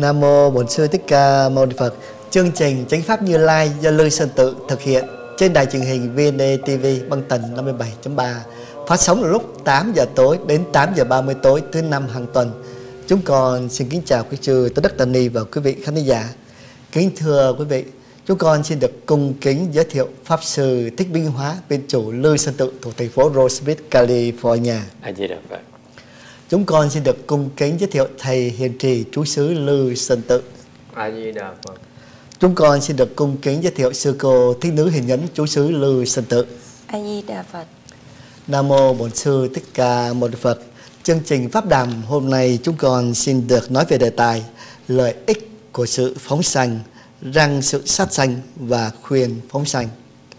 Nam mô Bổn Sư Thích Ca Mâu Ni Phật. Chương trình Chánh Pháp Như Lai do Lư Sơn Tự thực hiện trên đài truyền hình VNA TV băng tần 57.3, phát sóng vào lúc 8 giờ tối đến 8 giờ 30 tối thứ năm hàng tuần. Chúng con xin kính chào quý sư Tôn Đức Tần Ni và quý vị khán giả. Kính thưa quý vị, chúng con xin được cung kính giới thiệu Pháp Sư Thích Minh Hóa, bên chủ Lư Sơn Tự thuộc thành phố Roseville, California. Chúng con xin được cung kính giới thiệu Thầy Hiền Trì Trú xứ Lư Sơn Tự. Chúng con xin được cung kính giới thiệu Sư cô Thích Nữ Hiền Nhẫn Trú xứ Lư Sơn Tự. A Di Đà Phật. Nam mô Bổn Sư Thích Ca Mâu Ni Phật. Chương trình Pháp Đàm hôm nay chúng con xin được nói về đề tài lợi ích của sự phóng sanh, răng sự sát sanh và khuyên phóng sanh.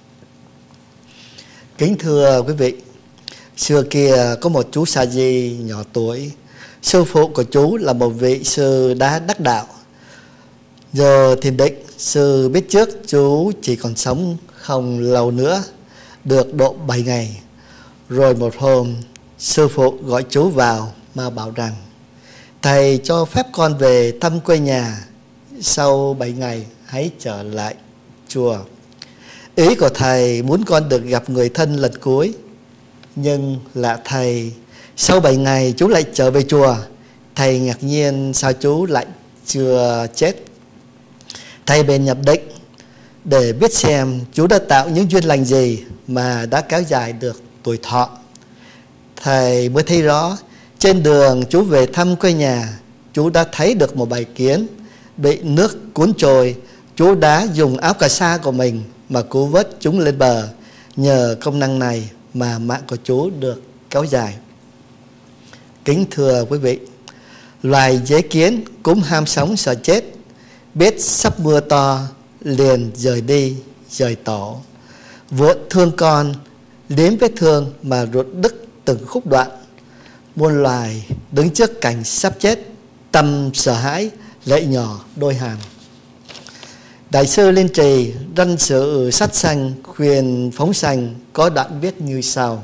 Kính thưa quý vị, xưa kia có một chú sa di nhỏ tuổi. Sư phụ của chú là một vị sư đã đắc đạo. Giờ thiền định, sư biết trước chú chỉ còn sống không lâu nữa, được độ 7 ngày. Rồi một hôm, sư phụ gọi chú vào mà bảo rằng: thầy cho phép con về thăm quê nhà, sau 7 ngày hãy trở lại chùa. Ý của thầy muốn con được gặp người thân lần cuối. Nhưng lạ thầy, sau 7 ngày chú lại trở về chùa. Thầy ngạc nhiên sao chú lại chưa chết. Thầy bèn nhập định để biết xem chú đã tạo những duyên lành gì mà đã kéo dài được tuổi thọ. Thầy mới thấy rõ, trên đường chú về thăm quê nhà, chú đã thấy được một bầy kiến bị nước cuốn trôi. Chú đã dùng áo cà sa của mình mà cứu vớt chúng lên bờ. Nhờ công năng này mà mạng của chú được kéo dài. Kính thưa quý vị, loài dế kiến cũng ham sống sợ chết, biết sắp mưa to liền rời đi rời tổ. Vội thương con, liếm vết thương mà ruột đứt từng khúc đoạn. Muôn loài đứng trước cảnh sắp chết, tâm sợ hãi lệ nhỏ đôi hàng. Đại sư Liên Trì răn sự sát sanh khuyên phóng sanh có đoạn viết như sau: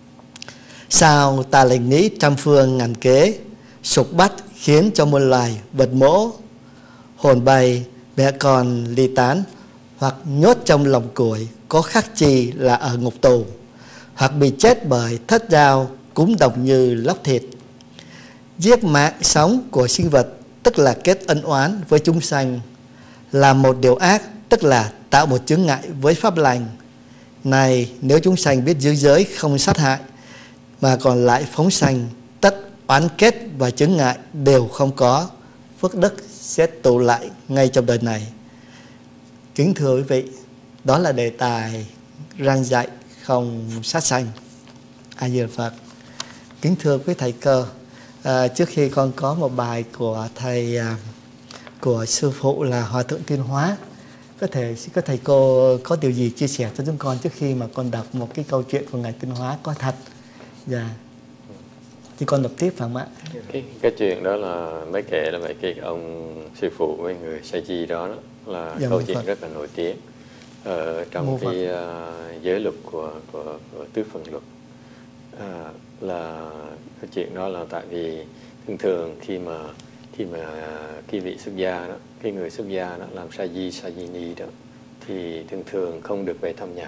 sao ta lại nghĩ trăm phương ngàn kế, sục bắt khiến cho muôn loài vật mỗ. Hồn bay mẹ con ly tán, hoặc nhốt trong lòng củi, có khác chi là ở ngục tù. Hoặc bị chết bởi thất dao, cũng đồng như lóc thịt. Giết mạng sống của sinh vật, tức là kết ân oán với chúng sanh. Làm một điều ác, tức là tạo một chướng ngại với pháp lành. Này, nếu chúng sanh biết giữ giới không sát hại, mà còn lại phóng sanh, tất oán kết và chướng ngại đều không có, phước đức sẽ tụ lại ngay trong đời này. Kính thưa quý vị, đó là đề tài răng dạy không sát sanh. A Di Đà Phật. Kính thưa quý thầy cơ, trước khi con có một bài của thầy, của sư phụ là Hòa Thượng Tuyên Hóa, có thể các thầy cô có điều gì chia sẻ cho chúng con trước khi mà con đọc một cái câu chuyện của ngài Tuyên Hóa có thật? Dạ. Thì con đọc tiếp phải không ạ? Cái chuyện đó là mới kể là mấy cái ông sư phụ với người sa di đó, là dạ, câu chuyện Phật. rất là nổi tiếng ở trong cái giới luật của tứ phần luật. Là cái chuyện đó là tại vì thường thường khi mà cái vị xuất gia đó, cái người xuất gia đó làm sa di ni đó, thì thường thường không được về thăm nhà.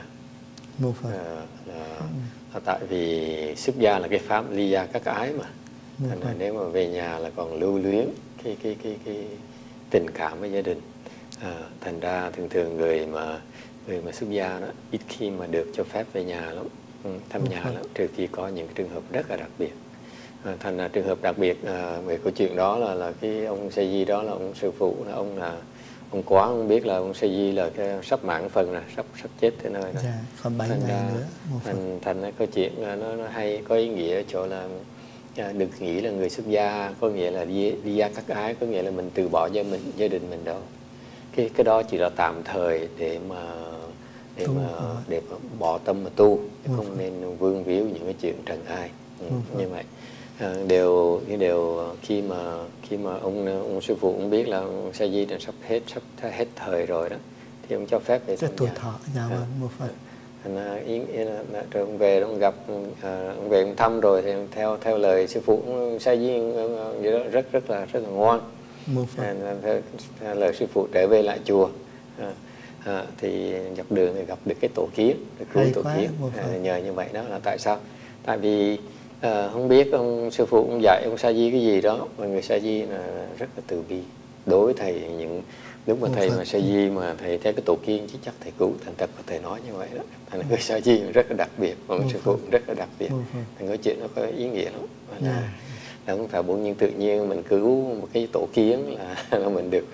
Là tại vì xuất gia là cái pháp ly gia các ái mà. Thành ra nếu mà về nhà là còn lưu luyến cái tình cảm với gia đình. Thành ra thường thường người mà xuất gia đó ít khi mà được cho phép về nhà lắm, thăm nhà lắm, trừ khi có những trường hợp rất là đặc biệt. Thành ra trường hợp đặc biệt về câu chuyện đó là cái ông sa di đó là ông sư phụ, là ông quá không biết là ông sa di là cái sắp mạng phần là sắp chết tới nơi rồi. Dạ, còn 7 ngày nữa. Thành ra câu chuyện nó hay, có ý nghĩa ở chỗ là đừng nghĩ là người xuất gia có nghĩa là đi gia các ái, có nghĩa là mình từ bỏ gia đình mình đâu. Cái đó chỉ là tạm thời để mà bỏ tâm mà tu, không nên vương víu những cái chuyện trần ai. Như vậy đều khi mà ông sư phụ cũng biết là ông sa di đã sắp hết thời rồi đó, thì ông cho phép về thăm tuổi nhà. thọ. Dạ, một Phật. Rồi ông về ông gặp, ông về thăm rồi thì theo lời sư phụ sa di rất là ngoan. Lời sư phụ trở về lại chùa. Thì dọc đường thì gặp được cái tổ kiến, được cứu tổ kiến. Nhờ như vậy đó là tại sao? Tại vì không biết ông sư phụ cũng dạy ông Sa Di cái gì đó, mà người Sa Di là rất là từ bi đối với thầy. Những lúc mà thầy mà Sa Di mà thầy theo cái tổ kiến chứ chắc thầy cứu, thành thật thầy nói như vậy đó. Thành người Sa Di rất là đặc biệt, ông sư phụ rất là đặc biệt. Thành nói chuyện nó có ý nghĩa lắm. Là không phải bổn nhiên tự nhiên mình cứu một cái tổ kiến là mình được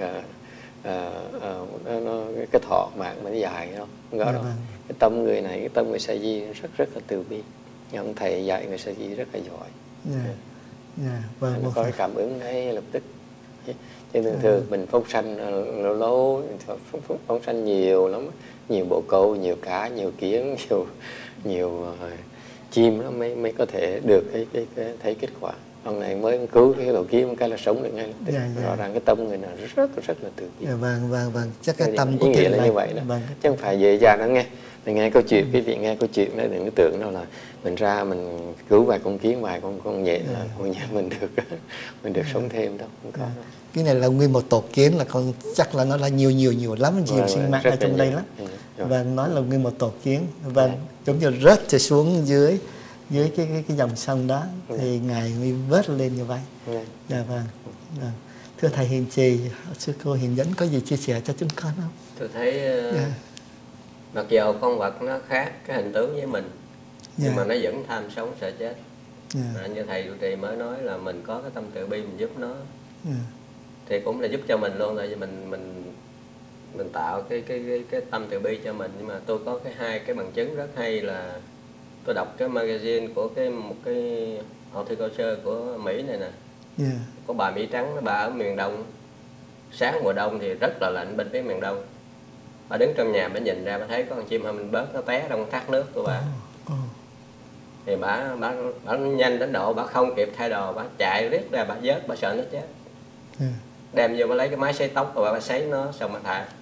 cái thọ mạng mình dài không có đâu. Cái tâm người này, cái tâm người Sa Di rất là từ bi. Ông thầy dạy người Sa Di rất là giỏi. Nó có cái cảm ứng ngay lập tức. Chứ thường mình phóng sanh lâu phóng sanh nhiều lắm, nhiều bồ câu, nhiều cá, nhiều kiến, nhiều chim nó mới có thể được cái thấy kết quả. Ông này mới cứu cái tổ kiến một cái là sống được ngay lập tức. Rõ ràng cái tâm người nào rất là từ bi. Vâng, chắc cái tâm của nghĩa là như vậy đó. Chứ không phải dễ dàng đó nghe. Mình nghe câu chuyện, quý vị nghe câu chuyện đó đừng có tưởng đâu là mình ra mình cứu vài con kiến, vài con nhện là coi như mình được sống thêm đâu, không có đâu. Cái này là nguyên một tổ kiến là con chắc là nó là nhiều lắm, nhiều sinh mạng ở trong đây lắm. Và nói là nguyên một tổ kiến và giống như rớt thì xuống dưới cái dòng sông đó thì ngài mới vớt lên như vậy. Vâng. Thưa thầy Hiền Trì, sư cô Hiền Nhẫn có gì chia sẻ cho chúng con không? Tôi thấy mặc dù con vật nó khác cái hình tướng với mình, nhưng mà nó vẫn tham sống sợ chết. Như thầy trụ trì mới nói là mình có cái tâm từ bi mình giúp nó, thì cũng là giúp cho mình luôn. Tại vì mình tạo cái tâm từ bi cho mình. Nhưng mà tôi có hai cái bằng chứng rất hay là tôi đọc cái magazine của một cái horticulture của Mỹ này nè. Có bà Mỹ trắng, bà ở miền Đông, sáng mùa đông thì rất là lạnh bên phía miền Đông. Bà đứng trong nhà, bà nhìn ra, bà thấy có con chim hummingbird nó té trong thác nước của bà. Thì bà nhanh đến độ bà không kịp thay đồ, bà chạy riết ra, bà vớt, bà sợ nó chết. Đem vô bà lấy cái máy sấy tóc rồi bà sấy nó xong bà thả.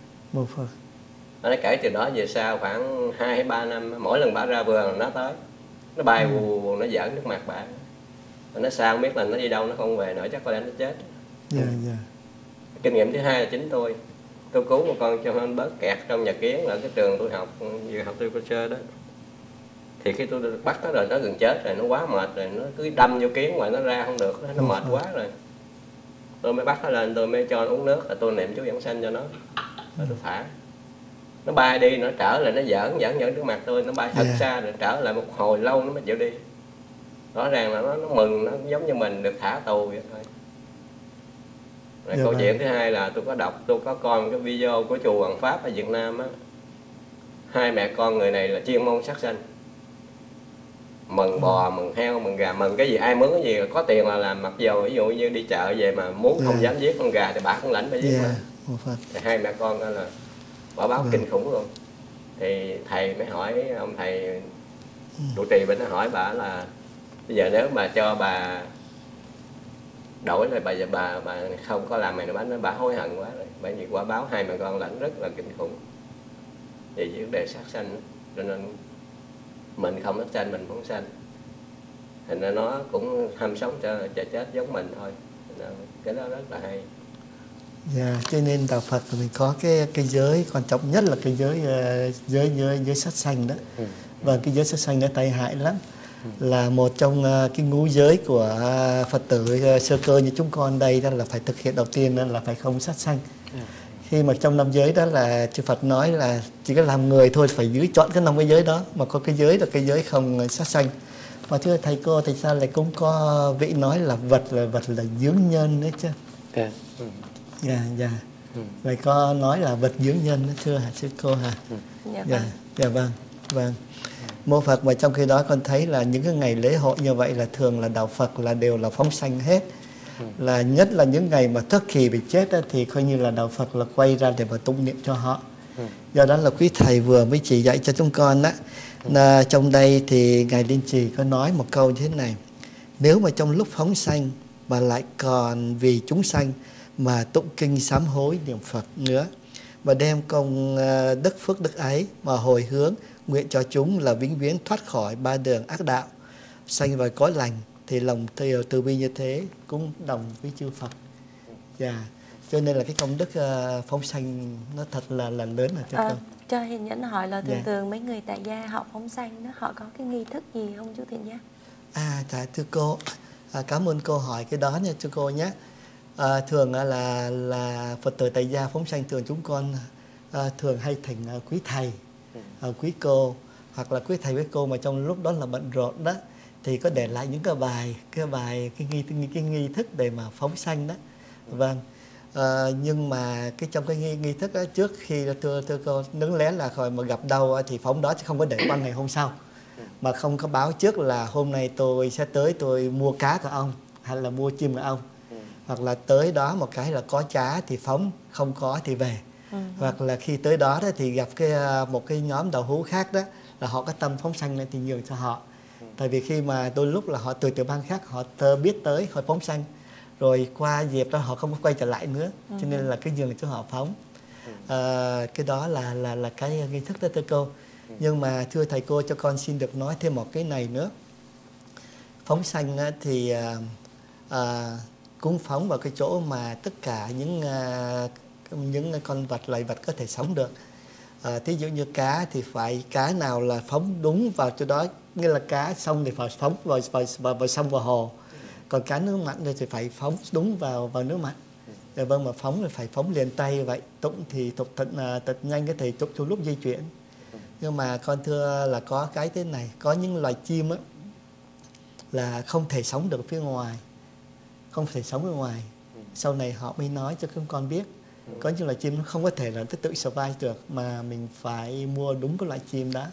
Nó kể từ đó về sau khoảng 2-3 năm, mỗi lần bà ra vườn nó tới, nó bay vù, nó giỡn trước mặt bà. Nó sao không biết là nó đi đâu, nó không về nữa, chắc có lẽ nó chết. Kinh nghiệm thứ hai là chính tôi cứu một con cho nên bớt kẹt trong nhà kiến ở cái trường tôi học, vừa học tôi chơi đó. Thì khi tôi bắt nó rồi, nó gần chết rồi, nó quá mệt rồi, nó cứ đâm vô kiến ngoài nó ra không được, nó mệt quá rồi. Tôi mới bắt nó lên, tôi mới cho nó uống nước, rồi tôi niệm chú Vãng Sanh cho nó, rồi tôi thả. Nó bay đi, nó trở lại, nó giỡn trước mặt tôi, nó bay thật xa rồi trở lại một hồi lâu nó mới chịu đi. Rõ ràng là nó mừng, nó giống như mình được thả tù vậy thôi. Rồi câu chuyện thứ hai là tôi có coi một cái video của chùa Hoàng Pháp ở Việt Nam á. Hai mẹ con người này là chuyên môn sát sanh, mừng bò, mừng heo, mừng gà, mừng cái gì, ai mướn cái gì có tiền là làm. Mặc dù ví dụ như đi chợ về mà muốn không dám giết con gà thì bà cũng lãnh bà giết mà. Thì hai mẹ con đó là quả báo kinh khủng luôn. Thì thầy mới hỏi ông thầy trụ trì bên, nó hỏi bà là bây giờ nếu mà cho bà đổi lại bà không có làm mày nó bánh, bà hối hận quá rồi. Bởi vì quả báo hai mẹ con lãnh rất là kinh khủng về vấn đề sát sanh. Cho nên mình không sát sanh, mình không sanh, thành ra nó cũng ham sống cho chết giống mình thôi. Cái đó rất là hay. Cho nên đạo Phật mình có cái giới quan trọng nhất là cái giới sát sanh đó. Và cái giới sát sanh nó tai hại lắm. Là một trong cái ngũ giới của Phật tử sơ cơ như chúng con đây đó là phải thực hiện đầu tiên là phải không sát sanh. Khi mà trong 5 giới đó là chư Phật nói là chỉ có làm người thôi phải giữ chọn cái 5 cái giới đó, mà có cái giới là cái giới không sát sanh. Mà thưa thầy cô, tại sao lại cũng có vị nói là vật là dưỡng nhân đấy chứ? Vậy có nói là vật dưỡng nhân đó, thưa hả sư cô hả? Vâng. Mô Phật, mà trong khi đó con thấy là những cái ngày lễ hội như vậy là thường là đạo Phật là đều là phóng sanh hết. Là nhất là những ngày mà trước khi bị chết đó, thì coi như là đạo Phật là quay ra để mà tụng niệm cho họ. Do đó là quý thầy vừa mới chỉ dạy cho chúng con đó. Là trong đây thì Ngài Liên Trì có nói một câu như thế này: nếu mà trong lúc phóng sanh mà lại còn vì chúng sanh mà tụng kinh sám hối niệm Phật nữa, và đem công đức phước đức ấy mà hồi hướng nguyện cho chúng là vĩnh viễn thoát khỏi ba đường ác đạo, sanh vào cõi lành, thì lòng từ bi như thế cũng đồng với chư Phật. Cho nên là cái công đức phóng sanh nó thật là lớn ở thưa cô. Cho Hiền Nhẫn hỏi là thường thường mấy người tại gia họ phóng sanh đó, họ có cái nghi thức gì không chú Thiện Giác? Dạ thưa cô, cảm ơn cô hỏi cái đó nha thưa cô nhé. Thường là Phật tử tại gia phóng sanh thường chúng con thường hay thỉnh quý thầy, quý cô, hoặc là quý thầy với cô mà trong lúc đó là bận rộn đó thì có để lại những cái nghi thức để mà phóng sanh đó. Vâng. Nhưng mà trong cái nghi thức đó, trước khi thưa cô đứng lén là khỏi mà gặp đâu thì phóng đó chứ không có để qua ngày hôm sau, mà không có báo trước là hôm nay tôi sẽ tới tôi mua cá của ông hay là mua chim của ông, hoặc là tới đó một cái là có cá thì phóng, không có thì về. Hoặc là khi tới đó thì gặp một cái nhóm đạo hữu khác đó là họ có tâm phóng sanh lên thì nhường cho họ. Tại vì khi mà đôi lúc là họ từ tiểu bang khác họ biết tới họ phóng sanh rồi qua dịp đó họ không có quay trở lại nữa, cho nên là cái nhường cho họ phóng. Cái đó là cái nghi thức đó thưa cô. Nhưng mà thưa thầy cô, cho con xin được nói thêm một cái này nữa. Phóng sanh thì cúng phóng vào cái chỗ mà tất cả những con vật loài vật có thể sống được. Thí dụ như cá thì phải cá nào là phóng đúng vào chỗ đó, nghĩa là cá sông thì phải phóng vào sông vào hồ, còn cá nước mặn thì phải phóng đúng vào nước mặn. Vâng, mà phóng thì phải phóng liền tay vậy. Tụng thì tục thật nhanh cái thì tụng trong lúc di chuyển. Nhưng mà con thưa là có cái thế này, có những loài chim là không thể sống được phía ngoài, không thể sống ở ngoài. Sau này họ mới nói cho các con biết có những loài chim nó không có thể là tự survive được, mà mình phải mua đúng cái loại chim đó.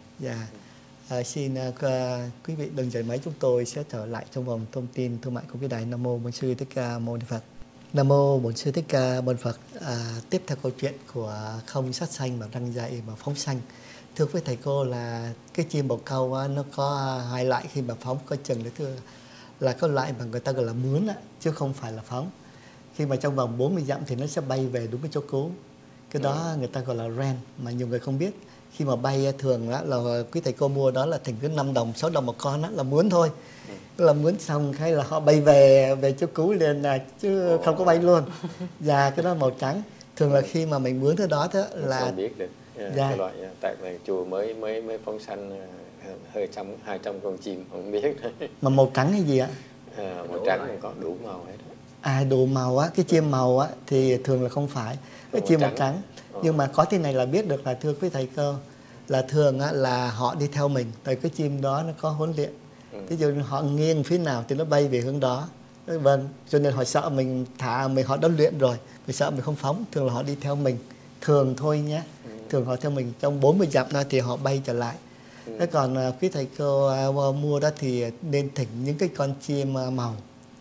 Xin quý vị đừng rời máy, chúng tôi sẽ trở lại trong vòng thông tin thương mại của cái đài. Nam mô Bổn Sư Thích Ca Mâu Ni Phật. Nam mô Bổn Sư Thích Ca Mâu Ni Phật. Tiếp theo câu chuyện của không sát sanh mà răng dạy mà phóng sanh. Thưa với thầy cô là cái chim bồ câu nó có hai loại khi mà phóng, có chừng thưa là có loại mà người ta gọi là mướn chứ không phải là phóng. Khi mà trong vòng 40 dặm thì nó sẽ bay về đúng cái chỗ cũ. Cái đó người ta gọi là ren, mà nhiều người không biết. Khi mà bay thường là quý thầy cô mua đó là thành cứ 5 đồng, 6 đồng một con là mướn thôi. Tức là mướn xong cái là họ bay về chỗ cũ liền chứ không có bay luôn. Và cái đó màu trắng. Thường là khi mà mình mướn cái đó là không biết được. Cái loại tại vì chùa mới phóng sanh hơi 200 con chim không biết. Mà màu trắng hay gì ạ? Màu trắng có đủ màu hết. Đủ màu cái chim màu thì thường là không phải. Cái chim màu trắng. Nhưng mà có thế này là biết được là thưa quý thầy cô, là thường là họ đi theo mình, tại cái chim đó nó có huấn luyện. Ví dụ họ nghiêng phía nào thì nó bay về hướng đó. Vâng, cho nên họ sợ mình họ đã luyện rồi, mình sợ mình không phóng, thường là họ đi theo mình, thường thôi nhé. Thường họ theo mình trong 40 dặm thì họ bay trở lại. Thế còn quý thầy cô mua đó thì nên thỉnh những cái con chim màu.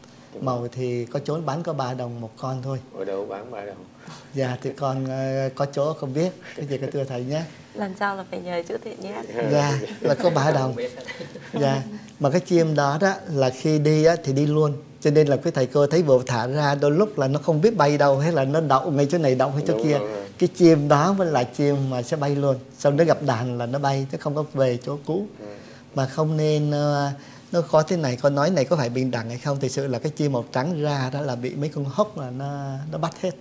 Màu thì có chỗ bán có 3 đồng một con thôi. Ở đâu bán 3 đồng? Dạ thì con có chỗ không biết, cái gì thưa thầy nhé. Lần sau là phải nhờ chú Thiện nhé. Dạ, là có 3 đồng. Dạ, mà cái chim đó là khi đi thì đi luôn. Cho nên là quý thầy cô thấy vừa thả ra đôi lúc là nó không biết bay đâu, hay là nó đậu ngay chỗ này đậu ngay chỗ kia. Cái chim đó mới là chim mà sẽ bay luôn. Xong nó gặp đàn là nó bay, chứ không có về chỗ cũ. Mà không nên nó có thế này, con nói này có phải bình đẳng hay không? Thực sự là cái chim màu trắng ra đó là bị mấy con hốc là nó bắt hết.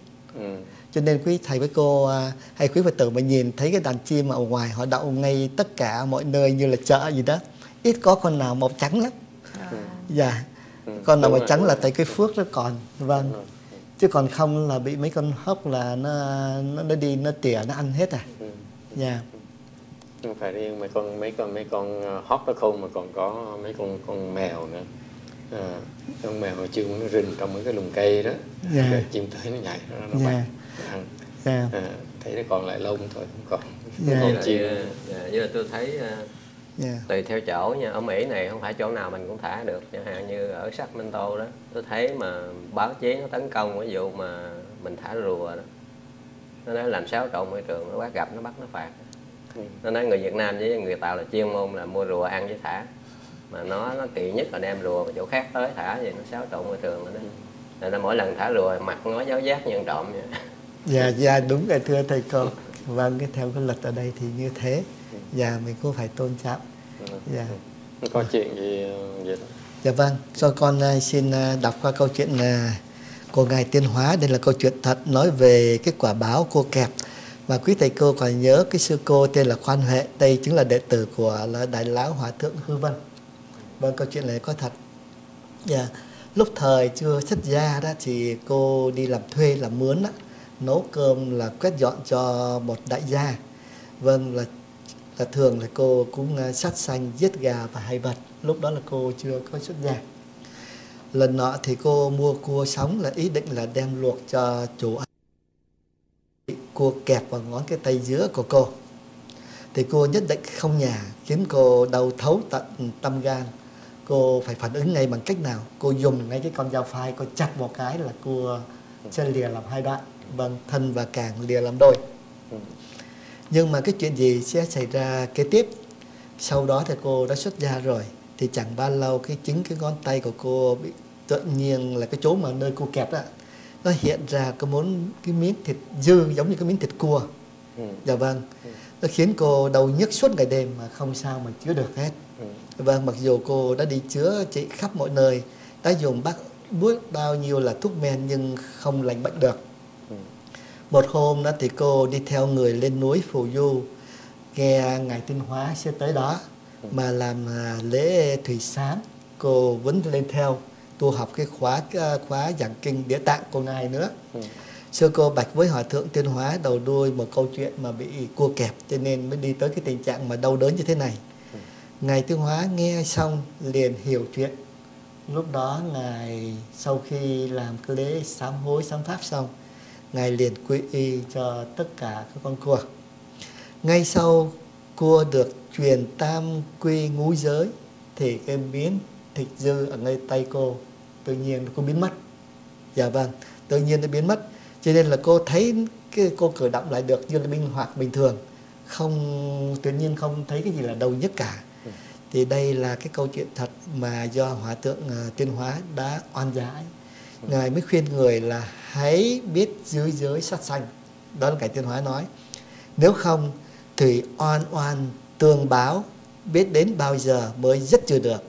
Cho nên quý thầy với cô hay quý Phật tử mà nhìn thấy cái đàn chim ở ngoài họ đậu ngay tất cả mọi nơi như là chợ gì đó, ít có con nào màu trắng lắm. Dạ, con nào màu trắng là tại cái phước nó còn. Vâng, chứ còn không là bị mấy con hốc là nó đi nó tỉa nó ăn hết. Dạ. Không phải riêng mấy con hóc đó không, mà còn có mấy con mèo nữa. Con mèo chưa nó rình trong mấy cái lùm cây đó. Chim tới nó nhảy nó bắt ăn. Thấy nó còn lại lông thôi, không còn chim. Như là tôi thấy tùy theo chỗ nha. Ở Mỹ này không phải chỗ nào mình cũng thả được. Chẳng hạn như ở Sacramento đó, tôi thấy mà báo chí nó tấn công ví dụ mà mình thả rùa đó, nó nói làm xáo trộn môi trường, nó bắt nó phạt. Nó nói người Việt Nam với người Tàu là chuyên môn là mua rùa ăn với thả, mà nó kỳ nhất là đem rùa mà chỗ khác tới thả vậy nó xáo trộn môi trường rồi đó. Nên mỗi lần thả rùa mặt nó giáo giác như ăn trộm vậy. Dạ đúng rồi thưa thầy cô. Vâng, theo cái luật ở đây thì như thế. Dạ mình cũng phải tôn trọng. Dạ. Có chuyện gì vậy đó? Dạ vâng, cho con xin đọc qua câu chuyện của Ngài Tiên Hóa. Đây là câu chuyện thật nói về cái quả báo cua kẹp. Và quý thầy cô còn nhớ cái sư cô tên là Khoan Huệ, đây chính là đệ tử của Đại Lão Hòa Thượng Hư Vân. Vâng, câu chuyện này có thật. Lúc thời chưa xuất gia đó thì cô đi làm thuê, làm mướn đó, nấu cơm là quét dọn cho một đại gia. Vâng, là thường là cô cũng sát sanh, giết gà và hay vật. Lúc đó là cô chưa có xuất gia. Lần nọ thì cô mua cua sống, là ý định là đem luộc cho chủ ăn. Cua kẹp vào ngón cái tay giữa của cô. Thì cô nhất định không nhả, khiến cô đau thấu tận tâm gan. Cô phải phản ứng ngay bằng cách nào? Cô dùng ngay cái con dao phai, cô chặt một cái là cua sẽ lìa làm hai đoạn. Vâng, thân và càng lìa làm đôi. Nhưng mà cái chuyện gì sẽ xảy ra kế tiếp? Sau đó thì cô đã xuất gia rồi, thì chẳng bao lâu chính cái ngón tay của cô bị tự nhiên là cái chỗ mà nơi cô kẹp đó, nó hiện ra cái miếng thịt dư giống như cái miếng thịt cua. Dạ vâng. Nó khiến cô đau nhức suốt ngày đêm mà không sao mà chữa được hết. Vâng, mặc dù cô đã đi chữa trị khắp mọi nơi, đã dùng bao nhiêu là thuốc men nhưng không lành bệnh được. Một hôm đó thì cô đi theo người lên núi Phù Du, nghe Ngài Tiên Hóa sẽ tới đó mà làm lễ thủy sám. Cô vẫn lên theo tu học cái khóa giảng kinh Địa Tạng của Ngài nữa. Sư cô bạch với Hòa Thượng Tiên Hóa đầu đuôi một câu chuyện mà bị cua kẹp, cho nên mới đi tới cái tình trạng mà đau đớn như thế này. Ngài Tiên Hóa nghe xong liền hiểu chuyện. Lúc đó Ngài sau khi làm cái lễ sám hối sám pháp xong, Ngài liền quy y cho tất cả các con cua. Ngay sau cua được truyền tam quy ngũ giới thì cái miếng thịt dư ở ngay tay cô tự nhiên cô biến mất. Dạ vâng, tự nhiên nó biến mất. Cho nên là cô thấy cô cử động lại được như là linh hoạt bình thường, tự nhiên không thấy cái gì là đau nhức cả. Thì đây là cái câu chuyện thật mà do Hòa Thượng Tiên Hóa đã oan giải. Ngài mới khuyên người là hãy biết giữ giới sát sanh. Đó là Ngài Tiên Hóa nói. Nếu không thì oan tương báo, biết đến bao giờ mới dứt trừ được.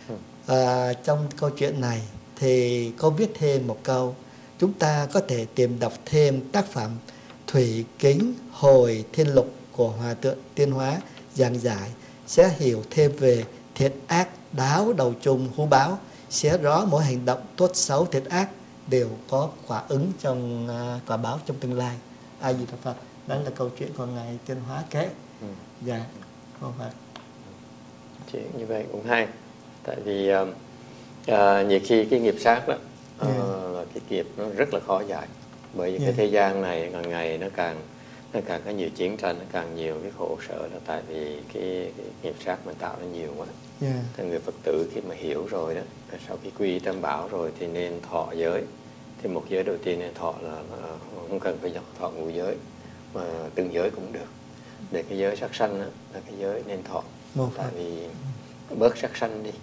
Trong câu chuyện này thì có viết thêm một câu. Chúng ta có thể tìm đọc thêm tác phẩm Thủy Kính Hồi Thiên Lục của Hòa Thượng Tiên Hóa giảng giải, sẽ hiểu thêm về thiện ác đáo đầu chung hú báo, sẽ rõ mỗi hành động tốt xấu thiện ác đều có quả ứng trong quả báo trong tương lai. A Di Đà Phật. Đó là câu chuyện của Ngài Tiên Hóa kể. Dạ, không phải. Chuyện như vậy cũng hay. Tại vì nhiều khi cái nghiệp sát đó là cái nghiệp nó rất là khó giải. Bởi vì cái thế gian này càng ngày nó càng có nhiều chiến tranh, nó càng nhiều cái khổ sở, là tại vì cái nghiệp sát mình tạo nó nhiều quá. Thì người Phật tử khi mà hiểu rồi đó, sau khi quy y Tam Bảo rồi thì nên thọ giới. Thì một giới đầu tiên nên thọ là không cần phải thọ ngũ giới, mà từng giới cũng được. Để cái giới sát sanh đó, là cái giới nên thọ. Tại vì bớt sát sanh đi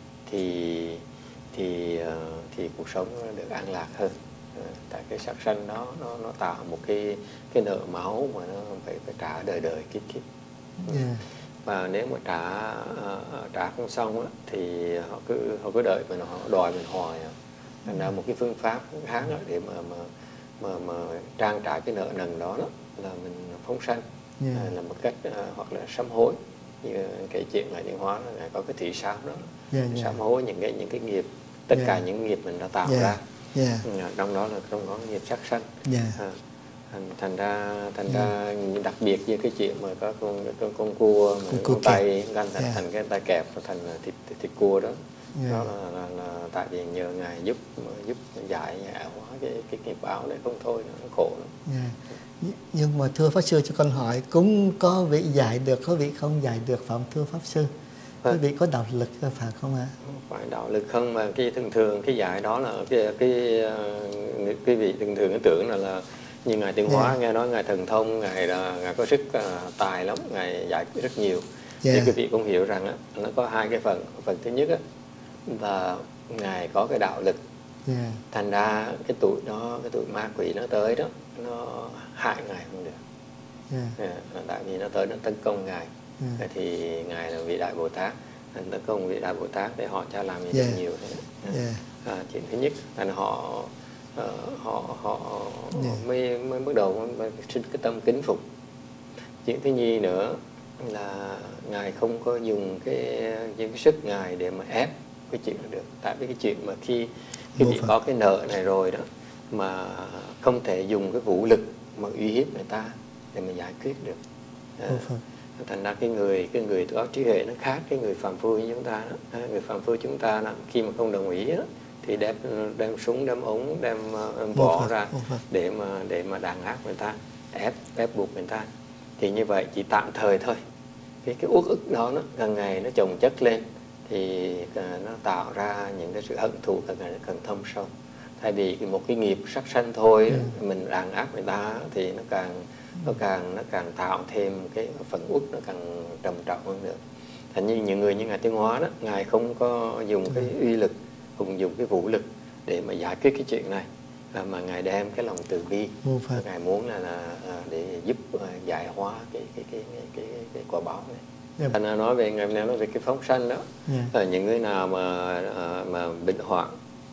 thì cuộc sống nó được an lạc hơn. Tại cái sát sanh đó nó tạo một cái nợ máu mà nó phải trả đời kiếp. Và nếu mà trả không xong á, thì họ cứ đợi mình, họ đòi mình hoài. Thành ra một cái phương pháp khác để mà trang trải cái nợ nần đó là mình phóng sanh, là một cách hoặc là sám hối. Như cái chuyện là Tiên Hóa là có cái thị sám đó, sám hối những cái nghiệp, tất cả những nghiệp mình đã tạo ra. Trong đó nghiệp sát sanh. Thành ra đặc biệt như cái chuyện mà có con cua mà con tay ganh thành cái tay kẹp thành thịt cua đó. Đó là tại vì nhờ Ngài giúp giải hóa cái nghiệp báo này, không thôi nó khổ lắm. Nhưng mà thưa Pháp Sư cho con hỏi, cũng có vị giải được, có vị không giải được, phải không thưa Pháp Sư? Có vị có đạo lực phải không ạ? Không phải đạo lực không, mà cái thường cái giải đó là cái vị thường cái tưởng là như Ngài Tiên Hóa, nghe nói Ngài thần thông, Ngài có sức tài lắm, Ngài giải quyết rất nhiều. Nhưng quý vị cũng hiểu rằng nó có hai cái phần. Phần thứ nhất là Ngài có cái đạo lực. Thành ra cái tụi ma quỷ nó tới đó, nó hại Ngài không được. Tại vì nó tới nó tấn công Ngài. Thì Ngài là vị Đại Bồ Tát, tấn công vị Đại Bồ Tát để họ cho làm gì rất nhiều. Chuyện thứ nhất là họ họ mới bắt đầu sinh cái tâm kính phục. Chuyện thứ nhì nữa là Ngài không có dùng những cái sức Ngài để mà ép cái chuyện đó được. Tại vì cái chuyện mà khi bị có cái nợ này rồi đó, mà không thể dùng cái vũ lực mà uy hiếp người ta để mà giải quyết được. Thành ra cái người có trí huệ nó khác cái người phàm phu như chúng ta đó. Người phàm phu chúng ta đó, khi mà không đồng ý đó, thì đem súng, đem ống, đem vỏ ra để mà đàn áp người ta, ép buộc người ta. Thì như vậy chỉ tạm thời thôi. Cái uất ức đó nó càng ngày nó chồng chất lên, thì nó tạo ra những cái sự hận thù càng thâm sâu. Thay vì một cái nghiệp sát sanh thôi, mình đàn áp người ta thì nó càng tạo thêm cái phần uất nó càng trầm trọng hơn nữa. Thành như những người như Ngài Tiến Hóa đó, Ngài không có dùng cái uy lực, không dùng cái vũ lực để mà giải quyết cái chuyện này, mà Ngài đem cái lòng từ bi. Ngài muốn là để giúp giải hóa cái quả báo này. Thành ra nói về Ngài nói về cái phóng sanh đó, những người nào mà bệnh hoạn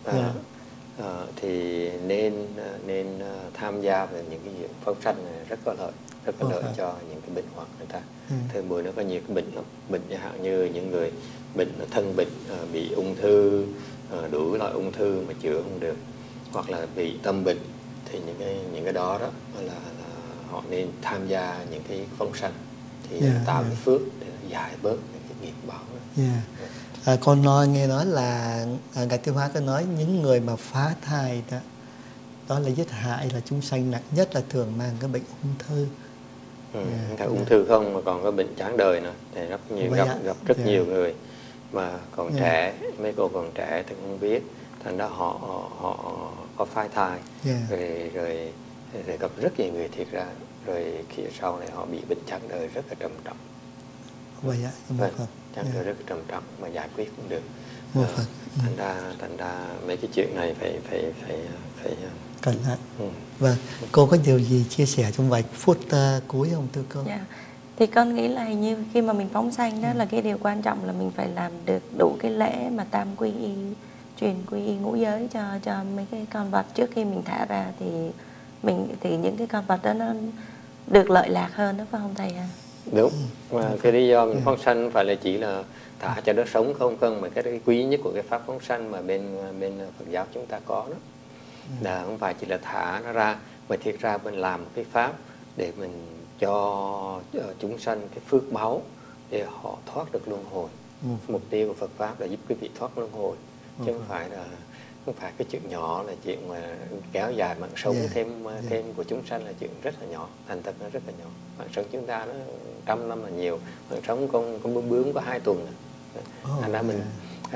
thì nên tham gia về những cái phóng sanh này, rất có lợi cho những cái bệnh hoạn người ta. Thời buổi nó có nhiều cái bệnh lắm, bệnh chẳng hạn như những người bệnh thân bệnh, bị ung thư, đủ loại ung thư mà chữa không được, hoặc là bị tâm bệnh, thì những cái đó là họ nên tham gia những cái phóng sanh thì tạo cái phước để giải bớt những cái nghiệp báo đó. Con nghe nói là Ngài Tiến Hóa có nói những người mà phá thai đó là giết hại là chúng sanh nặng nhất, là thường mang cái bệnh ung thư. Ung thư không mà còn có bệnh chán đời nữa, thì gặp rất nhiều người mà còn trẻ, mấy cô còn trẻ thì không biết, thành ra họ có phá thai, rồi gặp rất nhiều người thiệt ra, rồi khi sau này họ bị bệnh chán đời rất là trầm trọng. Chán đời rất là trầm trọng mà giải quyết không được. Thành ra mấy cái chuyện này phải cẩn thận. Vâng, cô có điều gì chia sẻ trong vài phút cuối không thưa cô? Thì con nghĩ là như khi mà mình phóng sanh đó là cái điều quan trọng là mình phải làm được đủ cái lễ mà tam quy y, truyền quy y ngũ giới cho mấy cái con vật trước khi mình thả ra, thì những cái con vật đó nó được lợi lạc hơn, đó phải không thầy ạ? Đúng, mà cái lý do mình phóng sanh phải là chỉ là thả cho nó sống không, mà cái quý nhất của cái pháp phóng sanh mà bên Phật giáo chúng ta có đó là không phải chỉ là thả nó ra, mà thiệt ra mình làm cái pháp để mình cho chúng sanh cái phước báu để họ thoát được luân hồi. Mục tiêu của Phật pháp là giúp quý vị thoát luân hồi, chứ không phải cái chuyện nhỏ, là chuyện mà kéo dài mạng sống thêm của chúng sanh là chuyện rất là nhỏ, thành thật nó rất là nhỏ. Mạng sống chúng ta nó 100 năm là nhiều, mạng sống con bướm có 2 tuần. Thành ra mình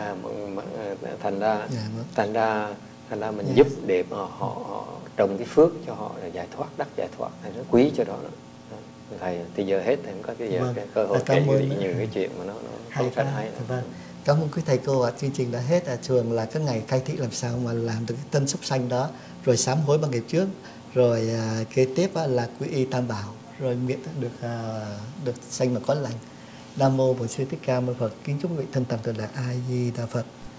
thành ra mình giúp để mà họ trồng cái phước cho họ là giải thoát, đắc giải thoát, thì nó quý cho đó. Thầy thì giờ hết thì không có cái cơ hội kể nhiều cái chuyện mà nó không phải hay. Cảm ơn quý thầy cô ạ. Chương trình đã hết. Thường là các ngày khai thị làm sao mà làm được cái tân súc sanh đó, rồi sám hối bằng nghiệp trước, rồi kế tiếp là quy y tam bảo, rồi miễn được sanh mà có lành. Nam mô Bổn Sư Thích Ca Mâu Ni Phật. Kính chúc quý vị thân tầm thật là A Di Đà Phật.